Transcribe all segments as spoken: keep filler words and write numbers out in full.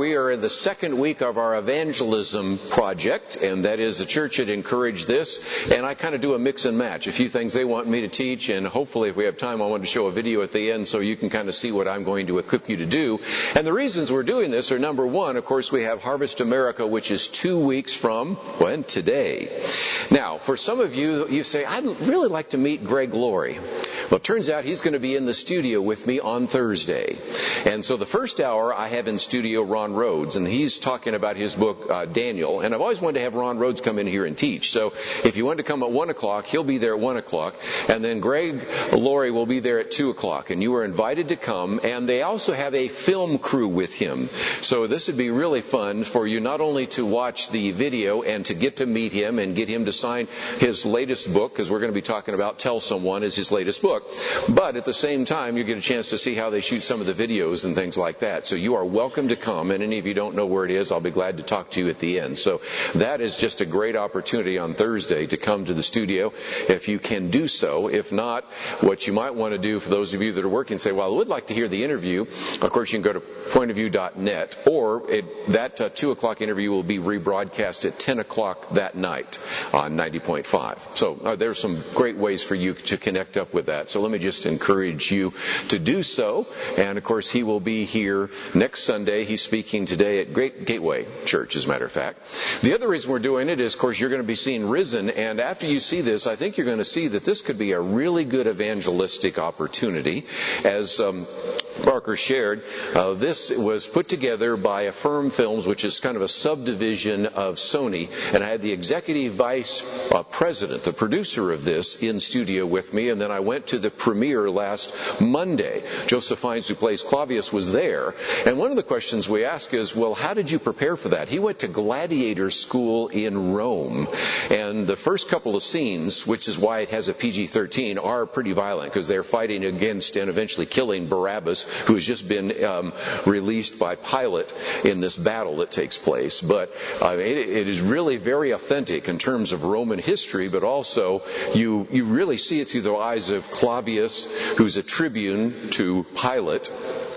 We are in the second week of our evangelism project, and that is the church had encouraged this, and I kind of do a mix and match. A few things they want me to teach, and hopefully if we have time I want to show a video at the end so you can kind of see what I'm going to equip you to do. And the reasons we're doing this are, number one, of course, we have Harvest America, which is two weeks from, when? Today. Now, for some of you, you say, I'd really like to meet Greg Laurie. Well, it turns out he's going to be in the studio with me on Thursday. And so the first hour I have in studio Ron Rhodes, and he's talking about his book, uh, Daniel. And I've always wanted to have Ron Rhodes come in here and teach. So if you want to come at one o'clock, he'll be there at one o'clock. And then Greg Laurie will be there at two o'clock. And you are invited to come. And they also have a film crew with him. So this would be really fun for you not only to watch the video and to get to meet him and get him to sign his latest book, because we're going to be talking about Tell Someone is his latest book. But at the same time, you get a chance to see how they shoot some of the videos and things like that. So you are welcome to come. And any of you don't know where it is, I'll be glad to talk to you at the end. So that is just a great opportunity on Thursday to come to the studio if you can do so. If not, what you might want to do for those of you that are working, say, well, I would like to hear the interview. Of course, you can go to point of view dot net, or it, that uh, two o'clock interview will be rebroadcast at ten o'clock that night on ninety point five. So uh, there's some great ways for you to connect up with that. So let me just encourage you to do so. And of course, he will be here next Sunday. He's speaking today at Great Gateway Church, as a matter of fact. The other reason we're doing it is, of course, you're going to be seeing Risen. And after you see this, I think you're going to see that this could be a really good evangelistic opportunity. As um, Parker shared, uh, this was put together by Affirm Films, which is kind of a subdivision of Sony. And I had the executive vice uh, president, the producer of this, in studio with me. And then I went to the premiere last Monday. Joseph Fiennes, who plays Clavius, was there. And one of the questions we ask is, well, how did you prepare for that? He went to gladiator school in Rome. And the first couple of scenes, which is why it has a P G thirteen, are pretty violent because they're fighting against and eventually killing Barabbas, who has just been um, released by Pilate in this battle that takes place. But uh, it, it is really very authentic in terms of Roman history, but also you, you really see it through the eyes of Clavius, who's a tribune to Pilate,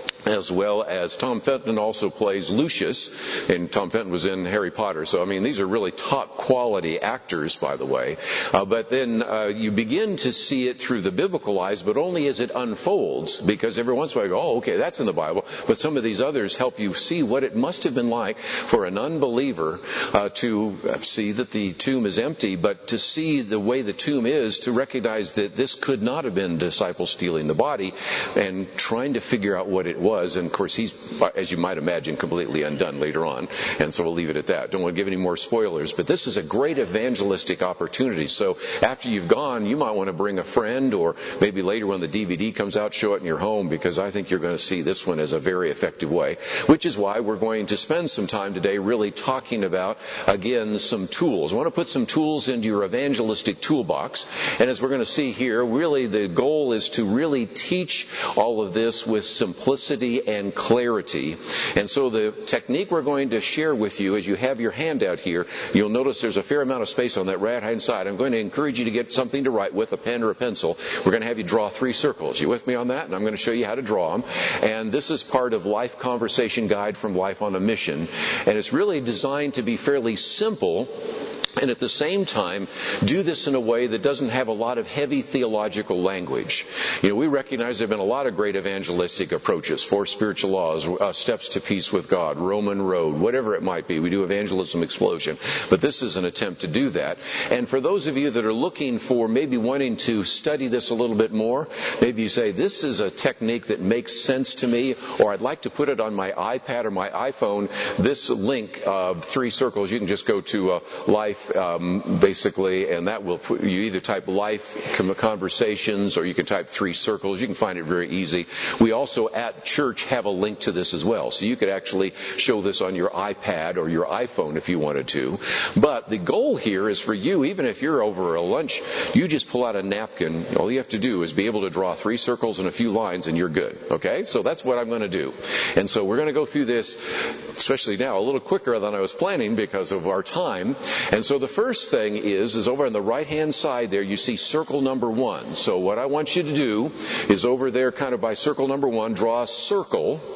as well as Tom Fenton also plays Lucius, and Tom Fenton was in Harry Potter. So, I mean, these are really top quality actors, by the way. Uh, but then uh, you begin to see it through the biblical eyes, but only as it unfolds, because every once in a while you go, oh, okay, that's in the Bible. But some of these others help you see what it must have been like for an unbeliever uh, to see that the tomb is empty, but to see the way the tomb is, to recognize that this could not have been disciples stealing the body, and trying to figure out what it was. Was. And of course, he's, as you might imagine, completely undone later on. And so we'll leave it at that. Don't want to give any more spoilers, but this is a great evangelistic opportunity. So after you've gone, you might want to bring a friend, or maybe later when the D V D comes out, show it in your home, because I think you're going to see this one as a very effective way, which is why we're going to spend some time today really talking about, again, some tools. I want to put some tools into your evangelistic toolbox. And as we're going to see here, really the goal is to really teach all of this with simplicity and clarity. And so the technique we're going to share with you, as you have your handout here, you'll notice there's a fair amount of space on that right-hand side. I'm going to encourage you to get something to write with, a pen or a pencil. We're going to have you draw three circles. You with me on that? And I'm going to show you how to draw them. And this is part of Life Conversation Guide from Life on a Mission. And it's really designed to be fairly simple, and at the same time, do this in a way that doesn't have a lot of heavy theological language. You know, we recognize there have been a lot of great evangelistic approaches, Four Spiritual Laws, uh, Steps to Peace with God, Roman Road, whatever it might be. We do Evangelism Explosion. But this is an attempt to do that. And for those of you that are looking for maybe wanting to study this a little bit more, maybe you say, this is a technique that makes sense to me, or I'd like to put it on my iPad or my iPhone. This link, uh, three circles, you can just go to uh, Life Um, basically, and that will put, you either type Life Conversations or you can type three circles. You can find it very easy. We also at church have a link to this as well, so you could actually show this on your iPad or your iPhone if you wanted to. But the goal here is for you, even if you're over a lunch, you just pull out a napkin. All you have to do is be able to draw three circles and a few lines and you're good. Okay? So that's what I'm going to do. And so we're going to go through this, especially now, a little quicker than I was planning because of our time. And so the first thing is, is over on the right-hand side there, you see circle number one. So what I want you to do is over there kind of by circle number one, draw a circle.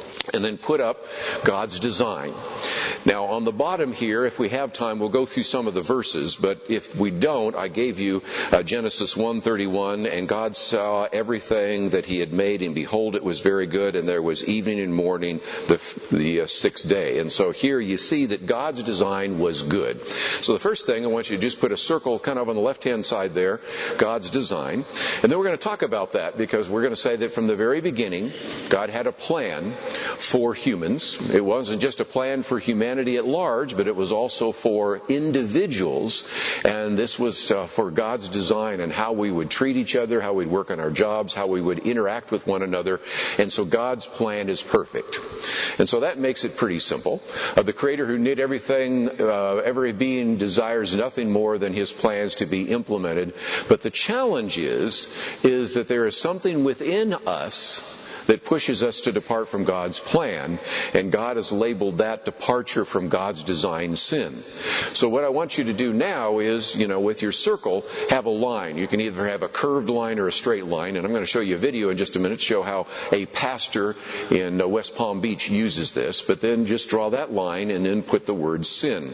and then put up God's design. Now, on the bottom here, if we have time, we'll go through some of the verses, but if we don't, I gave you uh, Genesis one thirty-one, and God saw everything that he had made, and behold, it was very good, and there was evening and morning the, the uh, sixth day. And so here you see that God's design was good. So the first thing, I want you to just put a circle kind of on the left-hand side there, God's design. And then we're going to talk about that, because we're going to say that from the very beginning, God had a plan for humans. It wasn't just a plan for humanity at large, but it was also for individuals. And this was uh, for God's design and how we would treat each other, how we'd work on our jobs, how we would interact with one another. And so God's plan is perfect. And so that makes it pretty simple. Uh, the Creator who knit everything, uh, every being desires nothing more than his plans to be implemented. But the challenge is, is that there is something within us that pushes us to depart from God's plan, and God has labeled that departure from God's design sin. So what I want you to do now is, you know, with your circle, have a line. You can either have a curved line or a straight line, and I'm going to show you a video in just a minute to show how a pastor in West Palm Beach uses this, but then just draw that line and then put the word sin.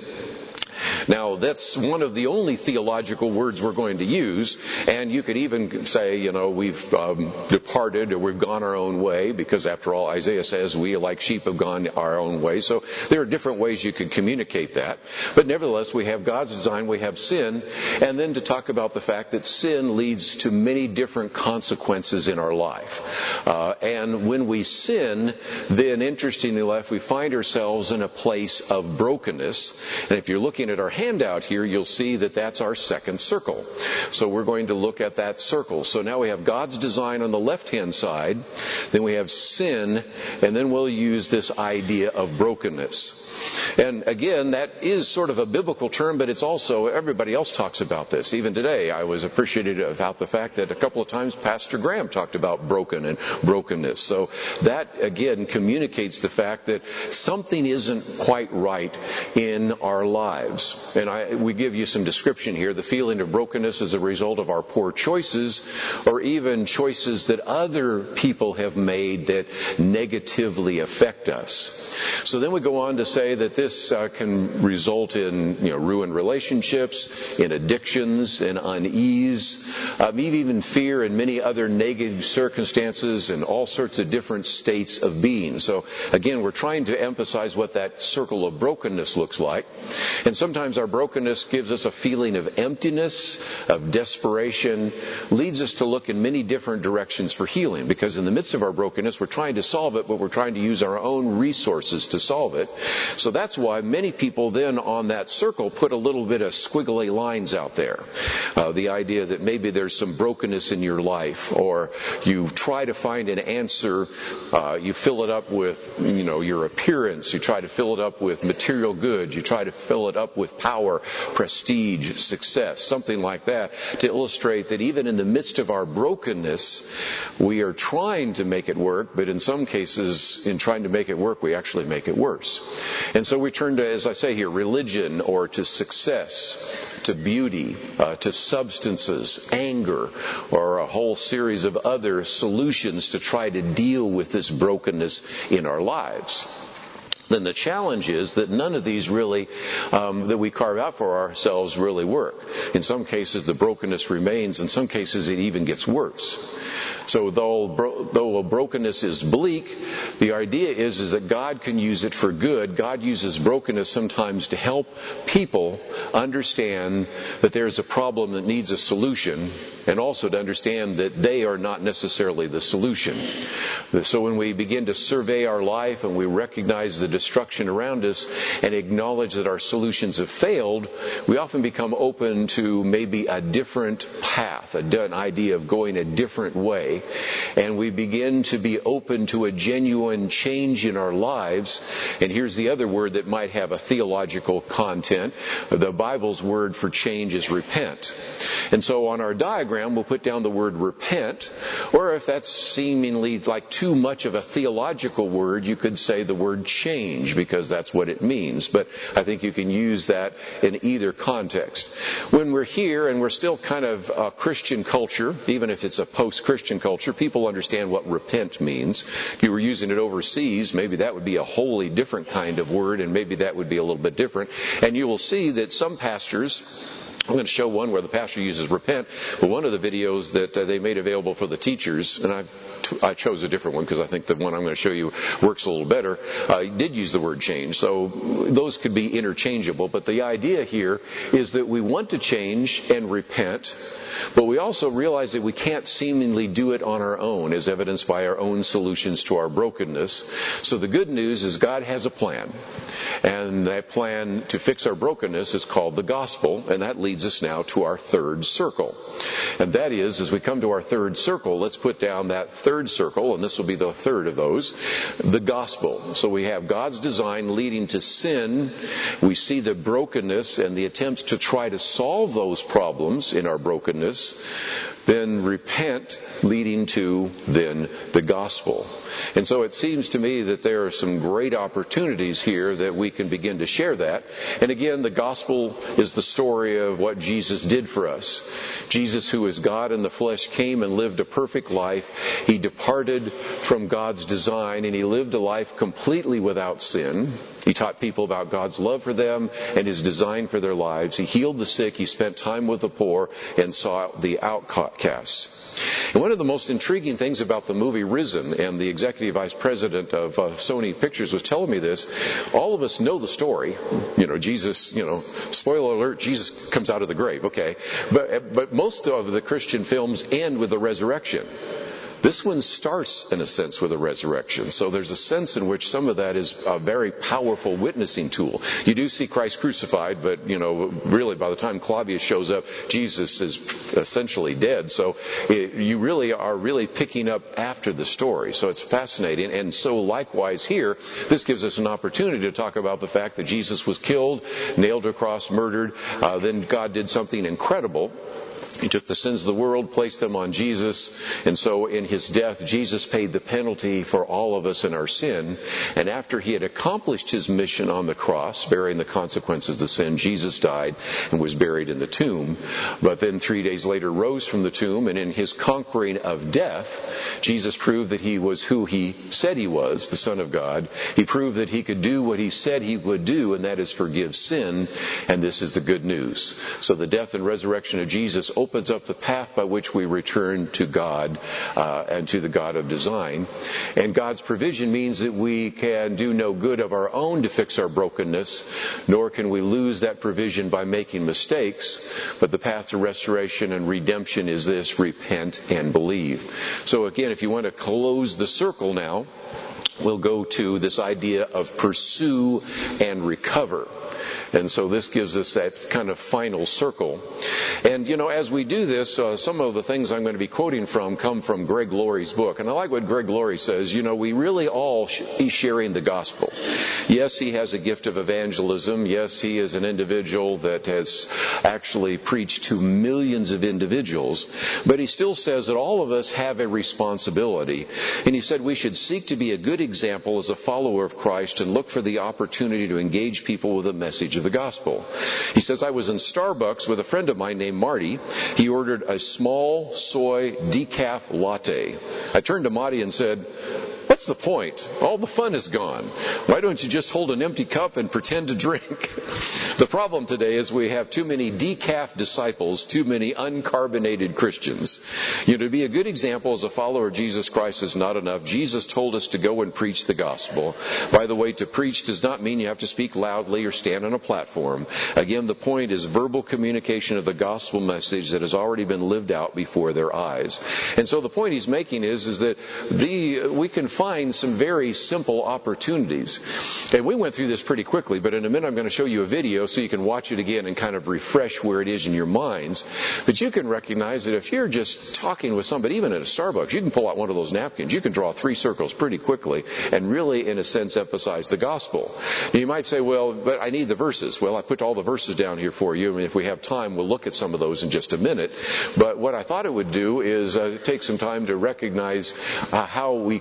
Now, that's one of the only theological words we're going to use, and you could even say, you know, we've um, departed or we've gone our own way, because after all, Isaiah says we like sheep have gone our own way. So there are different ways you could communicate that. But nevertheless, we have God's design, we have sin, and then to talk about the fact that sin leads to many different consequences in our life. Uh, and when we sin, then interestingly enough, we find ourselves in a place of brokenness. And if you're looking at our handout here, you'll see that that's our second circle. So we're going to look at that circle. So now we have God's design on the left-hand side, then we have sin, and then we'll use this idea of brokenness. And again, that is sort of a biblical term, but it's also, everybody else talks about this. Even today, I was appreciative about the fact that a couple of times Pastor Graham talked about broken and brokenness. So that, again, communicates the fact that something isn't quite right in our lives. And I, we give you some description here. The feeling of brokenness is a result of our poor choices, or even choices that other people have made that negatively affect us. So then we go on to say that this uh, can result in, you know, ruined relationships, in addictions, in unease, um, even fear, and many other negative circumstances, and all sorts of different states of being. So again, we're trying to emphasize what that circle of brokenness looks like. And sometimes our brokenness gives us a feeling of emptiness, of desperation, leads us to look in many different directions for healing, because in the midst of our brokenness, we're trying to solve it, but we're trying to use our own resources to solve it. So that's why many people then on that circle put a little bit of squiggly lines out there. Uh, the idea that maybe there's some brokenness in your life, or you try to find an answer, uh, you fill it up with, you know, your appearance, you try to fill it up with material goods, you try to fill it up with power, prestige, success, something like that, to illustrate that even in the midst of our brokenness, we are trying to make it work, but in some cases, in trying to make it work, we actually make it worse. And so we turn to, as I say here, religion, or to success, to beauty, uh, to substances, anger, or a whole series of other solutions to try to deal with this brokenness in our lives. Then the challenge is that none of these really, um, that we carve out for ourselves, really work. In some cases, the brokenness remains. In some cases, it even gets worse. So though, bro- though a brokenness is bleak, the idea is, is that God can use it for good. God uses brokenness sometimes to help people understand that there's a problem that needs a solution, and also to understand that they are not necessarily the solution. So when we begin to survey our life and we recognize the destruction around us and acknowledge that our solutions have failed, we often become open to maybe a different path, an idea of going a different way. And we begin to be open to a genuine change in our lives. And here's the other word that might have a theological content. The Bible's word for change is repent. And so on our diagram, we'll put down the word repent, or if that's seemingly like too much of a theological word, you could say the word change. change, because that's what it means. But I think you can use that in either context. When we're here and we're still kind of a Christian culture, even if it's a post-Christian culture, people understand what repent means. If you were using it overseas, maybe that would be a wholly different kind of word, and maybe that would be a little bit different. And you will see that some pastors, I'm going to show one where the pastor uses repent, but one of the videos that uh, they made available for the teachers, and I've t- I chose a different one because I think the one I'm going to show you works a little better, uh, did use the word change. So those could be interchangeable, but the idea here is that we want to change and repent, but we also realize that we can't seemingly do it on our own, as evidenced by our own solutions to our brokenness. So the good news is God has a plan. And that plan to fix our brokenness is called the gospel, and that leads us now to our third circle. And that is, as we come to our third circle, let's put down that third circle, and this will be the third of those, the gospel. So we have God's design leading to sin. We see the brokenness and the attempts to try to solve those problems in our brokenness. Then repent, leading to then the gospel. And so it seems to me that there are some great opportunities here that we can begin to share that. And again, the gospel is the story of what Jesus did for us. Jesus, who is God in the flesh, came and lived a perfect life. He departed from God's design, and he lived a life completely without sin. He taught people about God's love for them and his design for their lives. He healed the sick. He spent time with the poor and sought the outcasts. And one of the most intriguing things about the movie Risen, and the executive vice president of uh, Sony Pictures was telling me this, all of us know the story. You know, Jesus, you know, spoiler alert, Jesus comes out of the grave, okay. But, but most of the Christian films end with the resurrection. This one starts, in a sense, with a resurrection. So there's a sense in which some of that is a very powerful witnessing tool. You do see Christ crucified, but, you know, really by the time Claudius shows up, Jesus is essentially dead. So it, you really are really picking up after the story. So it's fascinating. And so likewise here, this gives us an opportunity to talk about the fact that Jesus was killed, nailed to a cross, murdered. Uh, then God did something incredible. He took the sins of the world, placed them on Jesus, and so in his death, Jesus paid the penalty for all of us in our sin. And after he had accomplished his mission on the cross, bearing the consequences of the sin, Jesus died and was buried in the tomb. But then three days later rose from the tomb, and in his conquering of death, Jesus proved that he was who he said he was, the Son of God. He proved that he could do what he said he would do, and that is forgive sin, and this is the good news. So the death and resurrection of Jesus opens up the path by which we return to God uh, and to the God of design. And God's provision means that we can do no good of our own to fix our brokenness, nor can we lose that provision by making mistakes. But the path to restoration and redemption is this: repent and believe. So again, if you want to close the circle now, we'll go to this idea of pursue and recover. And so this gives us that kind of final circle. And, you know, as we do this, uh, some of the things I'm going to be quoting from come from Greg Laurie's book. And I like what Greg Laurie says. You know, we really all should be sharing the gospel. Yes, he has a gift of evangelism. Yes, he is an individual that has actually preached to millions of individuals. But he still says that all of us have a responsibility. And he said we should seek to be a good example as a follower of Christ and look for the opportunity to engage people with a message of the gospel. He says, I was in Starbucks with a friend of mine named Marty. He ordered a small soy decaf latte. I turned to Marty and said, what's the point? All the fun is gone. Why don't you just hold an empty cup and pretend to drink? The problem today is we have too many decaf disciples, too many uncarbonated Christians. You know, to be a good example as a follower of Jesus Christ is not enough. Jesus told us to go and preach the gospel. By the way, to preach does not mean you have to speak loudly or stand on a platform. Again, the point is verbal communication of the gospel message that has already been lived out before their eyes. And so the point he's making is, is that the we can find some very simple opportunities. And we went through this pretty quickly, but in a minute I'm going to show you a video so you can watch it again and kind of refresh where it is in your minds. But you can recognize that if you're just talking with somebody, even at a Starbucks, you can pull out one of those napkins. You can draw three circles pretty quickly and really, in a sense, emphasize the gospel. You might say, well, but I need the verses. Well, I put all the verses down here for you. I mean, if we have time, we'll look at some of those in just a minute. But what I thought it would do is uh, take some time to recognize uh, how we kind of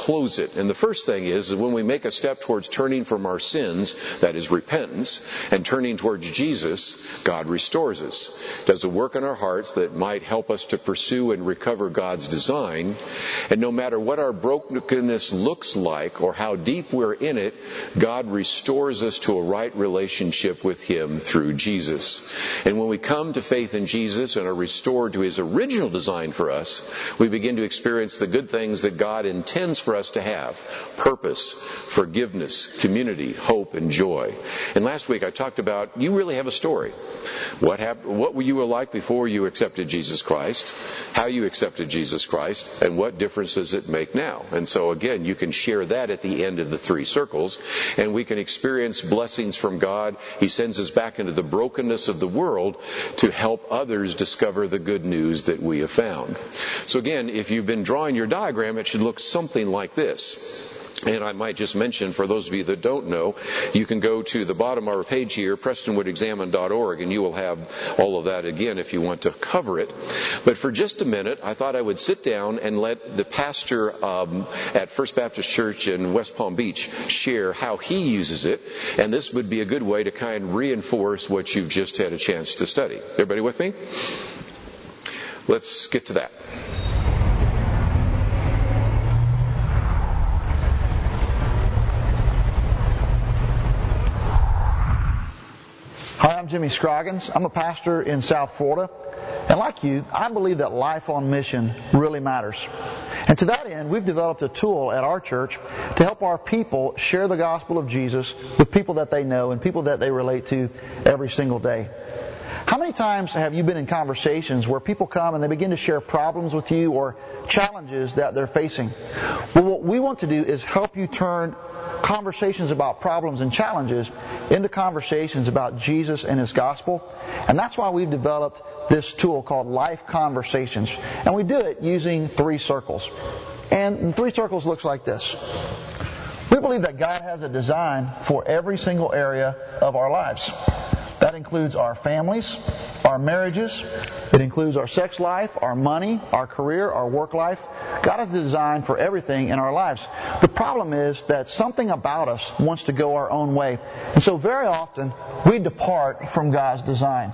close it. And the first thing is that when we make a step towards turning from our sins, that is repentance, and turning towards Jesus, God restores us. Does a work in our hearts that might help us to pursue and recover God's design. And no matter what our brokenness looks like or how deep we're in it, God restores us to a right relationship with Him through Jesus. And when we come to faith in Jesus and are restored to His original design for us, we begin to experience the good things that God intends for us to have. Purpose, forgiveness, community, hope, and joy. And last week I talked about you really have a story. What happened, what you were like before you accepted Jesus Christ, how you accepted Jesus Christ, and what difference does it make now? And so again, you can share that at the end of the three circles, and we can experience blessings from God. He sends us back into the brokenness of the world to help others discover the good news that we have found. So again, if you've been drawing your diagram, it should look something like this. And I might just mention, for those of you that don't know, you can go to the bottom of our page here, prestonwood examine dot org, and you will have all of that again if you want to cover it. But for just a minute, I thought I would sit down and let the pastor um, at First Baptist Church in West Palm Beach share how he uses it. And this would be a good way to kind of reinforce what you've just had a chance to study. Everybody with me? Let's get to that. Hi, I'm Jimmy Scroggins. I'm a pastor in South Florida. And like you, I believe that life on mission really matters. And to that end, we've developed a tool at our church to help our people share the gospel of Jesus with people that they know and people that they relate to every single day. How many times have you been in conversations where people come and they begin to share problems with you or challenges that they're facing? Well, what we want to do is help you turn conversations about problems and challenges into conversations about Jesus and His gospel. And that's why we've developed this tool called Life Conversations. And we do it using three circles. And the three circles looks like this. We believe that God has a design for every single area of our lives. That includes our families, our marriages, it includes our sex life, our money, our career, our work life. God has a design for everything in our lives. The problem is that something about us wants to go our own way. And so very often, we depart from God's design.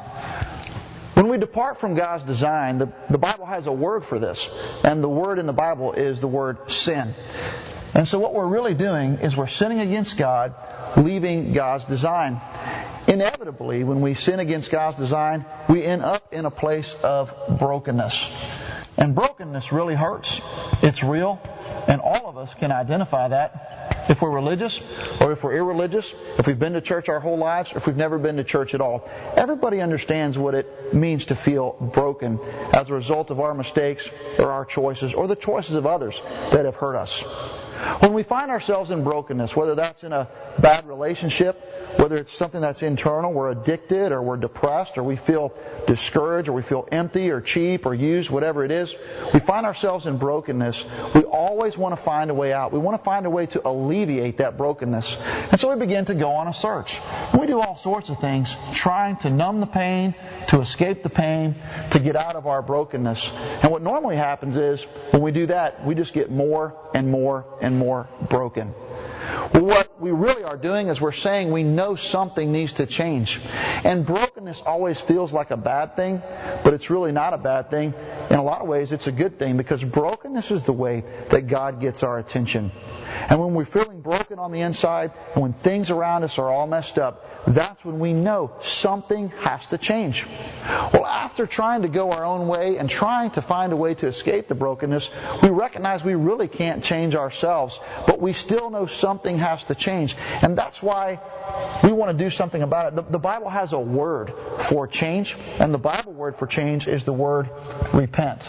When we depart from God's design, the, the Bible has a word for this. And the word in the Bible is the word sin. And so what we're really doing is we're sinning against God, leaving God's design. Inevitably, when we sin against God's design, we end up in a place of brokenness. And brokenness really hurts. It's real. And all of us can identify that if we're religious or if we're irreligious, if we've been to church our whole lives or if we've never been to church at all. Everybody understands what it means to feel broken as a result of our mistakes or our choices or the choices of others that have hurt us. When we find ourselves in brokenness, whether that's in a bad relationship, whether it's something that's internal, we're addicted or we're depressed or we feel discouraged or we feel empty or cheap or used, whatever it is, we find ourselves in brokenness. We always want to find a way out. We want to find a way to alleviate that brokenness. And so we begin to go on a search. And we do all sorts of things trying to numb the pain, to escape the pain, to get out of our brokenness. And what normally happens is when we do that, we just get more and more and more broken. Well, what we really are doing is we're saying we know something needs to change. And brokenness always feels like a bad thing, but it's really not a bad thing. In a lot of ways, it's a good thing because brokenness is the way that God gets our attention. And when we're feeling broken on the inside, and when things around us are all messed up, that's when we know something has to change. Well, after trying to go our own way and trying to find a way to escape the brokenness, we recognize we really can't change ourselves, but we still know something has to change. And that's why we want to do something about it. The, the Bible has a word for change, and the Bible word for change is the word repent.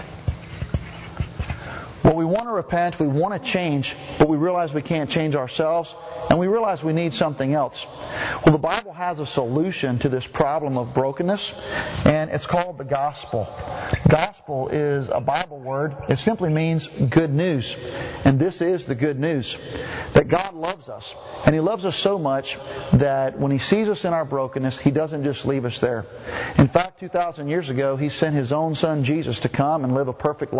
Well, we want to repent, we want to change, but we realize we can't change ourselves, and we realize we need something else. Well, the Bible has a solution to this problem of brokenness, and it's called the gospel. Gospel is a Bible word. It simply means good news. And this is the good news. That God loves us. And He loves us so much that when He sees us in our brokenness, He doesn't just leave us there. In fact, two thousand years ago, He sent His own Son Jesus to come and live a perfect life,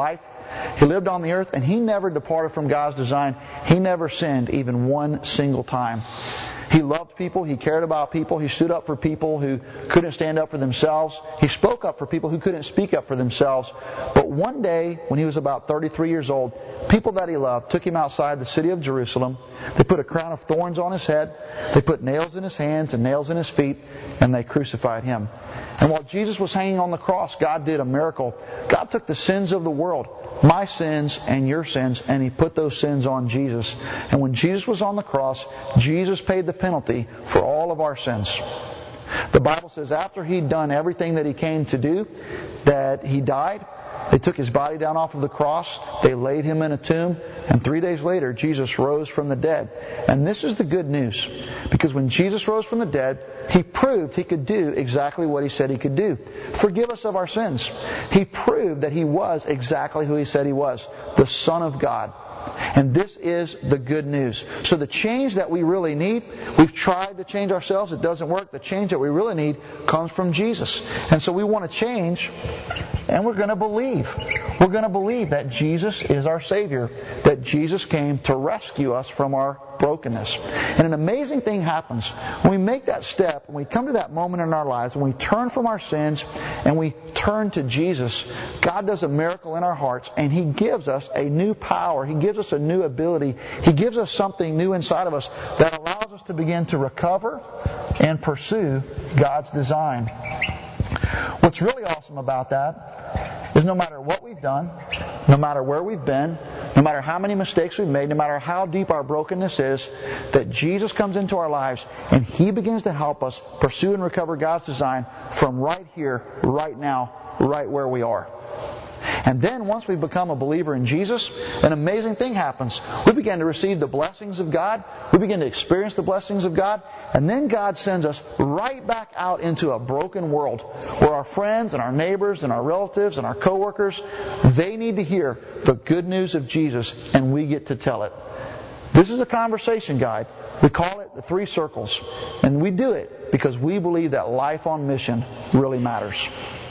He lived on the earth, and He never departed from God's design. He never sinned even one single time. He loved people. He cared about people. He stood up for people who couldn't stand up for themselves. He spoke up for people who couldn't speak up for themselves. But one day, when he was about thirty-three years old, people that he loved took him outside the city of Jerusalem. They put a crown of thorns on his head. They put nails in his hands and nails in his feet, and they crucified him. And while Jesus was hanging on the cross, God did a miracle. God took the sins of the world, my sins and your sins, and He put those sins on Jesus. And when Jesus was on the cross, Jesus paid the penalty for all of our sins. The Bible says after He'd done everything that He came to do, that He died. They took His body down off of the cross. They laid Him in a tomb. And three days later, Jesus rose from the dead. And this is the good news. Because when Jesus rose from the dead, He proved He could do exactly what He said He could do. Forgive us of our sins. He proved that He was exactly who He said He was. The Son of God. And this is the good news. So the change that we really need, we've tried to change ourselves, it doesn't work. The change that we really need comes from Jesus. And so we want to change, and we're going to believe. We're going to believe that Jesus is our Savior, that Jesus came to rescue us from our brokenness. And an amazing thing happens when we make that step, when we come to that moment in our lives, when we turn from our sins and we turn to Jesus. God does a miracle in our hearts, and He gives us a new power. He gives us a new ability. He gives us something new inside of us that allows us to begin to recover and pursue God's design. What's really awesome about that is no matter what we've done, no matter where we've been, no matter how many mistakes we've made, no matter how deep our brokenness is, that Jesus comes into our lives and He begins to help us pursue and recover God's design from right here, right now, right where we are. And then once we become a believer in Jesus, an amazing thing happens. We begin to receive the blessings of God. We begin to experience the blessings of God. And then God sends us right back out into a broken world where our friends and our neighbors and our relatives and our coworkers, they need to hear the good news of Jesus, and we get to tell it. This is a conversation guide. We call it the three circles. And we do it because we believe that life on mission really matters.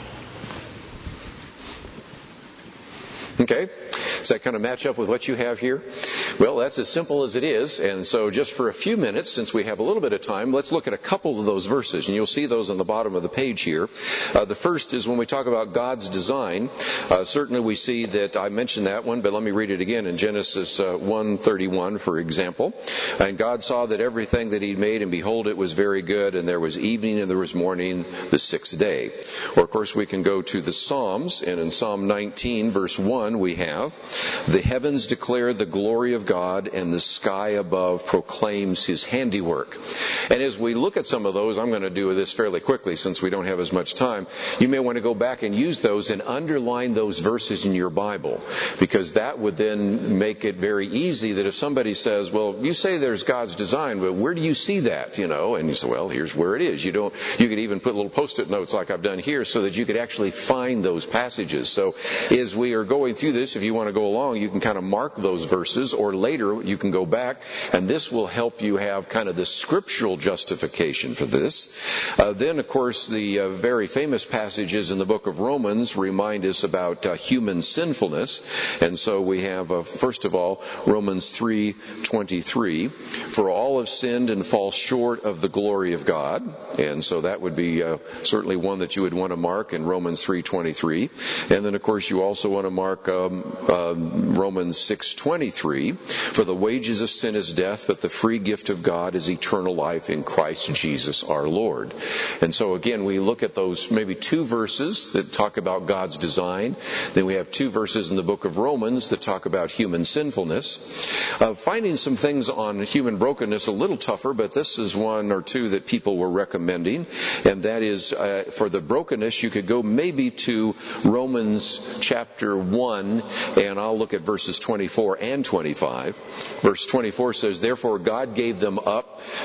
Okay, does that kind of match up with what you have here? Well, that's as simple as it is. And so just for a few minutes, since we have a little bit of time, let's look at a couple of those verses. And you'll see those on the bottom of the page here. Uh, the first is when we talk about God's design. Uh, certainly we see that I mentioned that one, but let me read it again in Genesis uh, one thirty-one, for example. And God saw that everything that He made, and behold, it was very good. And there was evening and there was morning the sixth day. Or, of course, we can go to the Psalms. And in Psalm nineteen, verse one, we have, the heavens declare the glory of God, and the sky above proclaims His handiwork. And as we look at some of those, I'm going to do this fairly quickly since we don't have as much time. You may want to go back and use those and underline those verses in your Bible, because that would then make it very easy that if somebody says, well, you say there's God's design, but where do you see that? You know, and you say, well, here's where it is. You don't, you could even put little post-it notes like I've done here so that you could actually find those passages. So as we are going through this, if you want to go along, you can kind of mark those verses, or later you can go back, and this will help you have kind of the scriptural justification for this. Uh, then, of course, the uh, very famous passages in the book of Romans remind us about uh, human sinfulness. And so we have, uh, first of all, Romans three twenty-three, for all have sinned and fall short of the glory of God. And so that would be uh, certainly one that you would want to mark in Romans three twenty-three. And then, of course, you also want to mark um, uh, Romans six twenty-three, for the wages of sin is death, but the free gift of God is eternal life in Christ Jesus our Lord. And so again, we look at those maybe two verses that talk about God's design. Then we have two verses in the book of Romans that talk about human sinfulness. Uh, finding some things on human brokenness a little tougher, but this is one or two that people were recommending. And that is, uh, for the brokenness, you could go maybe to Romans chapter one, and I'll look at verses twenty-four and twenty-five. Verse twenty-four says, therefore God gave them up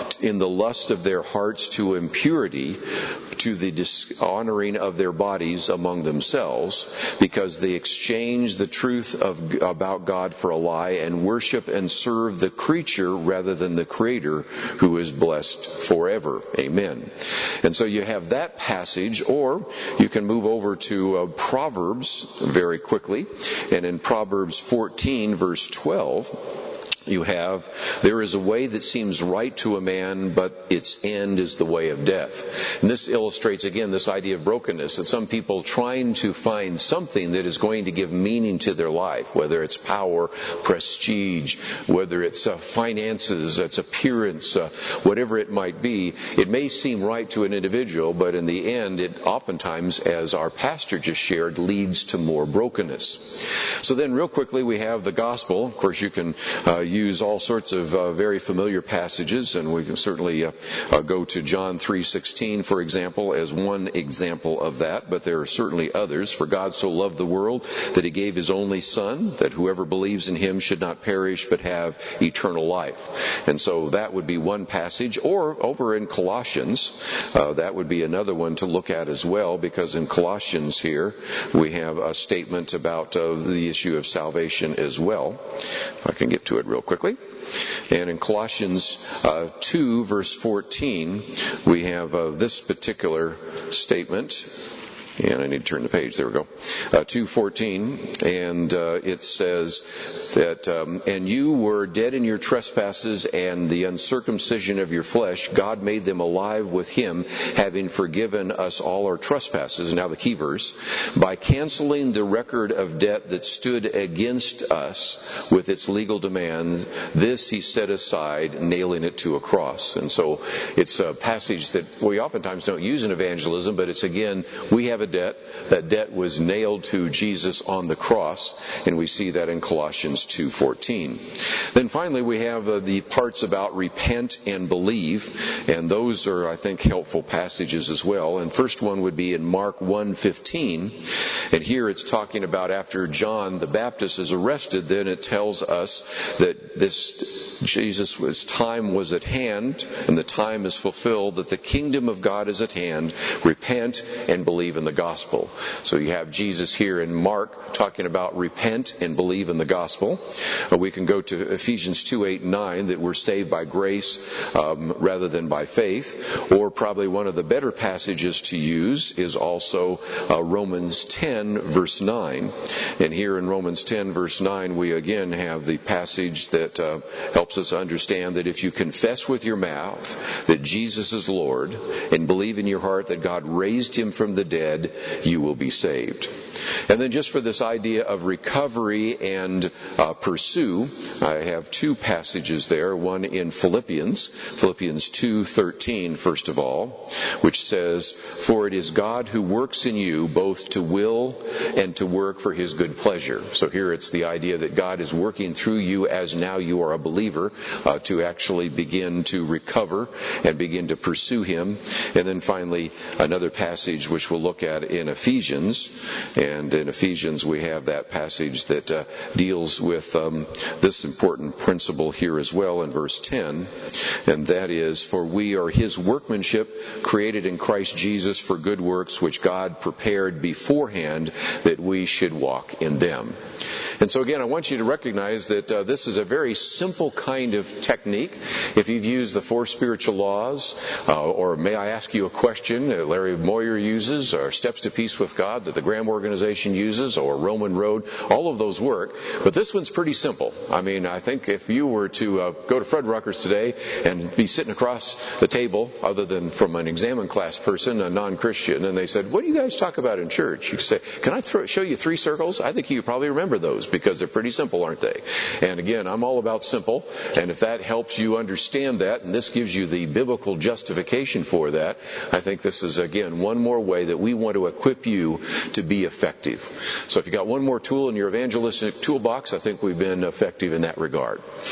in the lust of their hearts to impurity, to the dishonoring of their bodies among themselves, because they exchange the truth of about God for a lie and worship and serve the creature rather than the Creator, who is blessed forever. Amen. And so you have that passage, or you can move over to uh, Proverbs very quickly. And in Proverbs fourteen, verse twelve, you have, there is a way that seems right to a man, but its end is the way of death. And this illustrates, again, this idea of brokenness, that some people trying to find something that is going to give meaning to their life, whether it's power, prestige, whether it's uh, finances, it's appearance, uh, whatever it might be. It may seem right to an individual, but in the end, it oftentimes, as our pastor just shared, leads to more brokenness. So then real quickly, we have the gospel. Of course, you can uh, use all sorts of uh, very familiar passages, and we can certainly uh, uh, go to John three sixteen, for example, as one example of that, but there are certainly others. For God so loved the world that he gave his only Son, that whoever believes in him should not perish but have eternal life. And so that would be one passage. Or over in Colossians, uh, that would be another one to look at as well, because in Colossians here we have a statement about uh, the issue of salvation as well. If I can get to it real quickly. And in Colossians uh, two, verse fourteen, we have uh, this particular statement. And I need to turn the page. There we go. Uh, two fourteen, and uh, it says that, um, and you were dead in your trespasses and the uncircumcision of your flesh. God made them alive with him, having forgiven us all our trespasses. Now the key verse. By canceling the record of debt that stood against us with its legal demands, this he set aside, nailing it to a cross. And so it's a passage that we oftentimes don't use in evangelism, but it's, again, we have a debt. That debt was nailed to Jesus on the cross, and we see that in Colossians two fourteen. Then finally we have uh, the parts about repent and believe, and those are, I think, helpful passages as well. And first one would be in Mark one fifteen, and here it's talking about after John the Baptist is arrested, then it tells us that this Jesus' time was at hand, and the time is fulfilled, that the kingdom of God is at hand. Repent and believe in the gospel. So you have Jesus here in Mark talking about repent and believe in the gospel. Uh, we can go to Ephesians two eight and nine, that we're saved by grace um, rather than by faith. Or probably one of the better passages to use is also uh, Romans ten verse nine. And here in Romans ten verse nine, we again have the passage that uh, helps us understand that if you confess with your mouth that Jesus is Lord and believe in your heart that God raised him from the dead, you will be saved. And then just for this idea of recovery and uh, pursue, I have two passages there. One in Philippians, Philippians two thirteen, first of all, which says, for it is God who works in you both to will and to work for his good pleasure. So here it's the idea that God is working through you as now you are a believer uh, to actually begin to recover and begin to pursue him. And then finally, another passage which we'll look at in Ephesians. And in Ephesians we have that passage that uh, deals with um, this important principle here as well in verse ten. And that is, for we are his workmanship, created in Christ Jesus for good works, which God prepared beforehand that we should walk in them. And so again, I want you to recognize that uh, this is a very simple kind of technique. If you've used the four spiritual laws, uh, or may I ask you a question that Larry Moyer uses, or Steps to Peace with God that the Graham Organization uses, or Roman Road, all of those work. But this one's pretty simple. I mean, I think if you were to uh, go to Fred Rucker's today and be sitting across the table, other than from an examen class person, a non-Christian, and they said, what do you guys talk about in church? You say, can I throw, show you three circles? I think you probably remember those because they're pretty simple, aren't they? And again, I'm all about simple, and if that helps you understand that, and this gives you the biblical justification for that, I think this is, again, one more way that we want to equip you to be effective. So if you got one more tool in your evangelistic toolbox, I think we've been effective in that regard.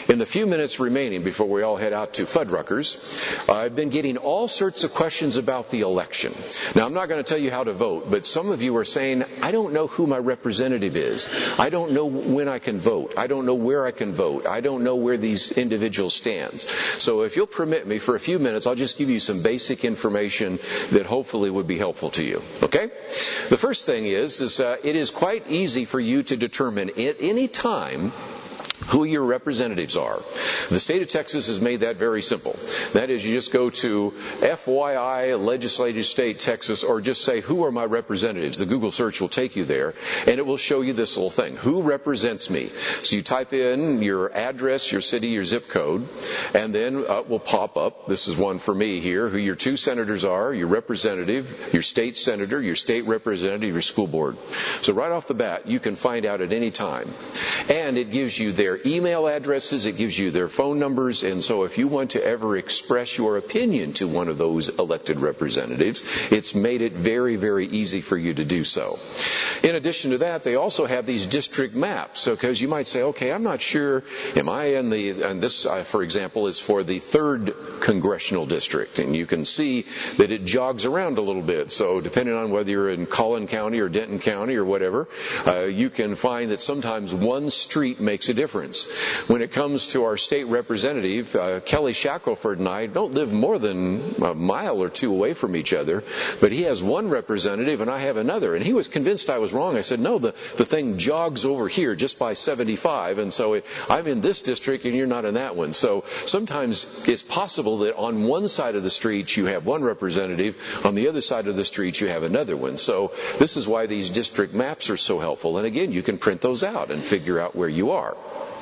In the few minutes remaining before we all head out to Fuddruckers, uh, I've been getting all sorts of questions about the election. Now, I'm not going to tell you how to vote, but some of you are saying, I don't know who my representative is. I don't know when I can vote. I don't know where I can vote. I don't know where these individuals stand. So if you'll permit me for a few minutes, I'll just give you some basic information that hopefully would be helpful to you. Okay? The first thing is, is uh, it is quite easy for you to determine at any time who your representatives are. The state of Texas has made that very simple. That is, you just go to F Y I Legislative State Texas, or just say, who are my representatives? The Google search will take you there, and it will show you this little thing. Who represents me? So you type in your address, your city, your zip code, and then uh, will pop up. This is one for me here, who your two senators are, your representative, your state senator, your state representative, your school board. So right off the bat, you can find out at any time. And it gives you their email addresses, it gives you their phone numbers, and so if you want to ever express your opinion to one of those elected representatives, it's made it very, very easy for you to do so. In addition to that, they also have these district maps, because you might say, okay, I'm not sure, am I in the, and this, uh, for example, is for the third congressional district, and you can see that it jogs around a little bit, so depending on whether you're in Collin County or Denton County or whatever, uh, you can find that sometimes one street makes a difference. When it comes to our state representative, uh, Kelly Shackelford and I don't live more than a mile or two away from each other, but he has one representative and I have another. And he was convinced I was wrong. I said, no, the, the thing jogs over here just by seventy-five, and so it, I'm in this district and you're not in that one. So sometimes it's possible that on one side of the street you have one representative, on the other side of the street you have another one. So this is why these district maps are so helpful. And again, you can print those out and figure out where you are.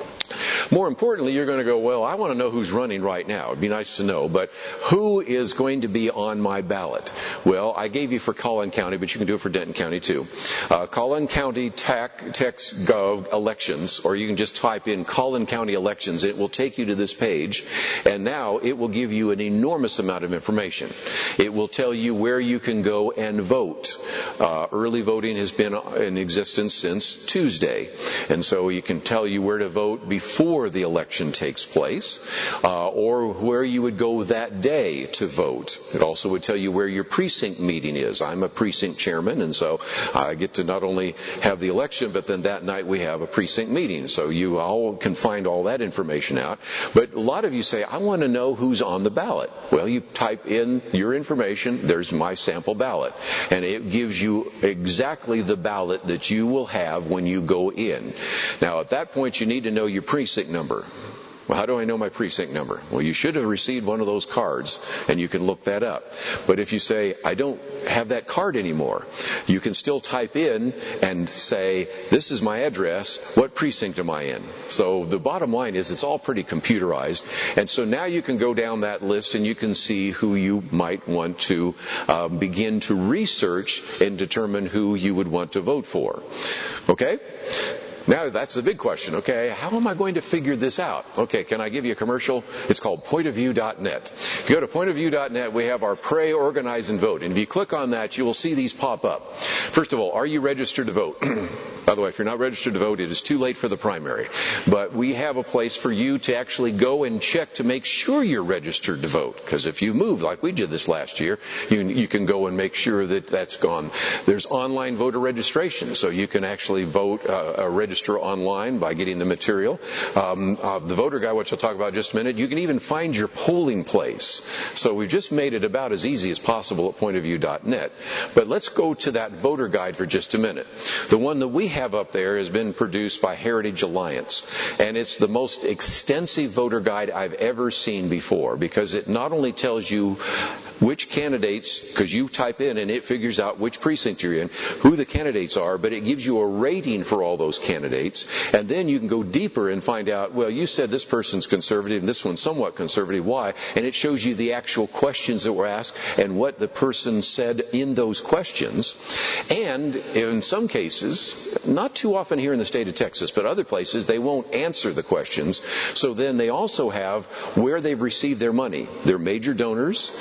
More importantly, you're going to go, well, I want to know who's running right now. It'd be nice to know, but who is going to be on my ballot? Well, I gave you for Collin County, but you can do it for Denton County too. Uh, Collin County Text Gov elections, or you can just type in Collin County elections. It will take you to this page, and now it will give you an enormous amount of information. It will tell you where you can go and vote. Uh, early voting has been in existence since Tuesday, and so you can tell you where to vote before the election takes place, uh, or where you would go that day to vote. It also would tell you where your precinct meeting is. I'm a precinct chairman, and so I get to not only have the election, but then that night we have a precinct meeting. So you all can find all that information out. But a lot of you say, I want to know who's on the ballot. Well, you type in your information. There's my sample ballot. And it gives you exactly the ballot that you will have when you go in. Now, at that point, you need to know your precinct number. Well, how do I know my precinct number? Well, you should have received one of those cards, and you can look that up. But if you say, I don't have that card anymore, you can still type in and say, this is my address, what precinct am I in? So the bottom line is it's all pretty computerized, and so now you can go down that list and you can see who you might want to uh, begin to research and determine who you would want to vote for. Okay? Now, that's the big question, okay? How am I going to figure this out? Okay, can I give you a commercial? It's called point of view dot net. If you go to point of view dot net, we have our Pray, Organize, and Vote. And if you click on that, you will see these pop up. First of all, are you registered to vote? By the way, if you're not registered to vote, it is too late for the primary. But we have a place for you to actually go and check to make sure you're registered to vote. Because if you moved, like we did this last year, you, you can go and make sure that that's gone. There's online voter registration, so you can actually vote, uh, uh, register online by getting the material. Um, uh, the voter guide, which I'll talk about in just a minute, you can even find your polling place. So we've just made it about as easy as possible at point of view dot net. But let's go to that voter guide for just a minute. The one that we have up there has been produced by Heritage Alliance, and it's the most extensive voter guide I've ever seen before, because it not only tells you which candidates, because you type in and it figures out which precinct you're in, who the candidates are, but it gives you a rating for all those candidates. And then you can go deeper and find out, well, you said this person's conservative and this one's somewhat conservative. Why? And it shows you the actual questions that were asked and what the person said in those questions. And in some cases, not too often here in the state of Texas, but other places, they won't answer the questions. So then they also have where they've received their money. They're major donors, and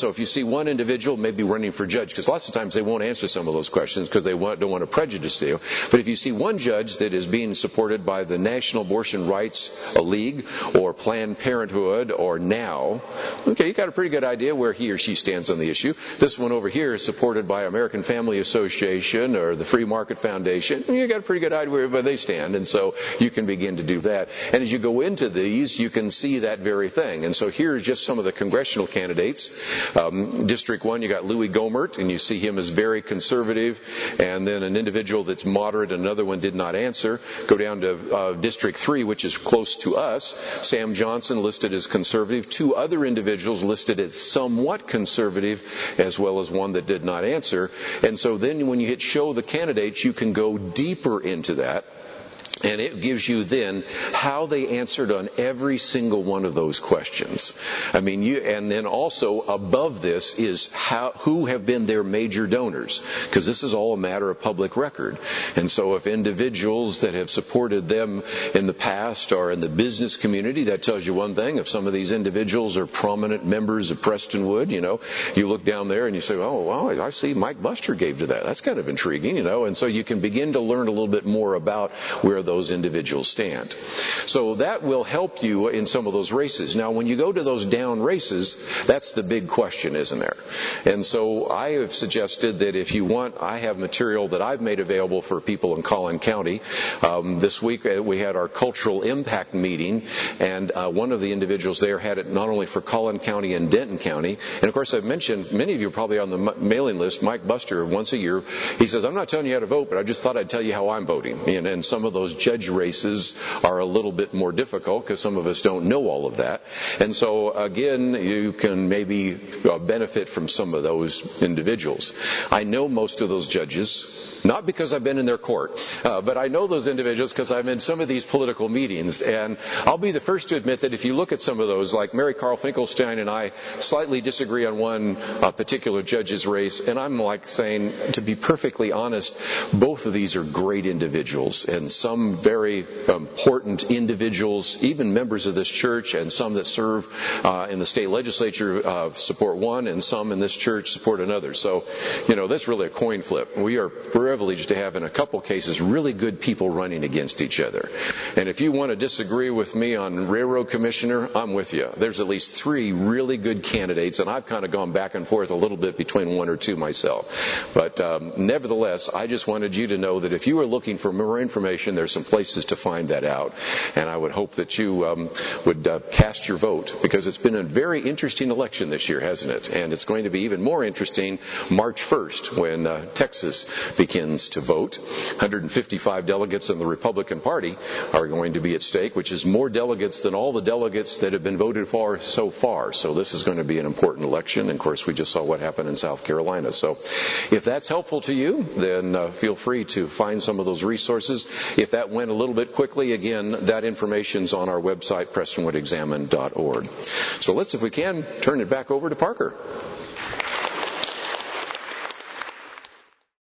so if you see one individual maybe running for judge, because lots of times they won't answer some of those questions because they want, don't want to prejudice you. But if you see one judge that is being supported by the National Abortion Rights League or Planned Parenthood or NOW, okay, you got a pretty good idea where he or she stands on the issue. This one over here is supported by American Family Association or the Free Market Foundation. You got a pretty good idea where they stand, and so you can begin to do that. And as you go into these, you can see that very thing. And so here are just some of the congressional candidates. Um, District one, you got Louis Gohmert, and you see him as very conservative, and then an individual that's moderate, another one did not answer. Go down to uh, District three, which is close to us. Sam Johnson listed as conservative. Two other individuals listed as somewhat conservative, as well as one that did not answer. And so then when you hit show the candidates, you can go deeper into that. And it gives you then how they answered on every single one of those questions. I mean, you, and then also above this is how, who have been their major donors, because this is all a matter of public record. And so if individuals that have supported them in the past are in the business community, that tells you one thing. If some of these individuals are prominent members of Prestonwood, you know, you look down there and you say, oh, wow, I see Mike Buster gave to that. That's kind of intriguing, you know. And so you can begin to learn a little bit more about where those those individuals stand. So that will help you in some of those races. Now, when you go to those down races, that's the big question, isn't there? And so I have suggested that if you want, I have material that I've made available for people in Collin County. Um, this week uh, we had our cultural impact meeting, and uh, one of the individuals there had it not only for Collin County and Denton County. And of course, I've mentioned, many of you are probably on the m- mailing list, Mike Buster, once a year, he says, I'm not telling you how to vote, but I just thought I'd tell you how I'm voting. And, and some of those judge races are a little bit more difficult because some of us don't know all of that. And so again, you can maybe uh, benefit from some of those individuals. I know most of those judges, not because I've been in their court, uh, but I know those individuals because I'm in some of these political meetings. And I'll be the first to admit that if you look at some of those, like Mary Carl Finkelstein and I slightly disagree on one uh, particular judge's race, and I'm like saying, to be perfectly honest, both of these are great individuals, and some very important individuals, even members of this church, and some that serve uh, in the state legislature uh, support one, and some in this church support another. So, you know, that's really a coin flip. We are privileged to have, in a couple cases, really good people running against each other. And if you want to disagree with me on railroad commissioner, I'm with you. There's at least three really good candidates, and I've kind of gone back and forth a little bit between one or two myself. But um, nevertheless, I just wanted you to know that if you are looking for more information, there's some places to find that out. And I would hope that you um, would uh, cast your vote, because it's been a very interesting election this year, hasn't it? And it's going to be even more interesting March first when uh, Texas begins to vote. one hundred fifty-five delegates in the Republican Party are going to be at stake, which is more delegates than all the delegates that have been voted for so far. So this is going to be an important election. And of course, we just saw what happened in South Carolina. So if that's helpful to you, then uh, feel free to find some of those resources. If that went a little bit quickly, again, that information's on our website, prestonwood examine dot org. So let's, if we can, turn it back over to Parker.